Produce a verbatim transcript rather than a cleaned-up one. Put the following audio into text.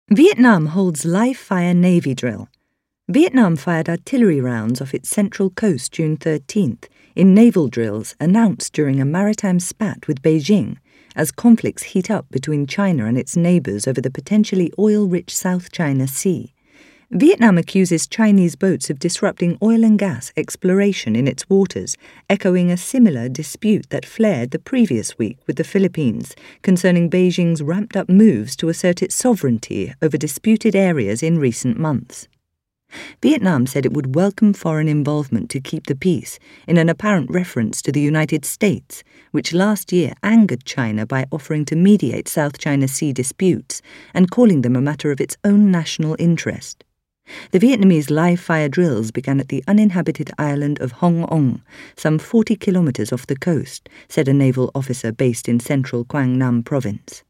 Vietnam holds live-fire Navy drill. Vietnam fired artillery rounds off its central coast June thirteenth in naval drills announced during a maritime spat with Beijing as conflicts heat up between China and its neighbours over the potentially oil-rich South China Sea. Vietnam accuses Chinese boats of disrupting oil and gas exploration in its waters, echoing a similar dispute that flared the previous week with the Philippines concerning Beijing's ramped-up moves to assert its sovereignty over disputed areas in recent months. Vietnam said it would welcome foreign involvement to keep the peace, in an apparent reference to the United States, which last year angered China by offering to mediate South China Sea disputes and calling them a matter of its own national interest. The Vietnamese live-fire drills began at the uninhabited island of Hong Ong, some forty kilometres off the coast, said a naval officer based in central Quang Nam province.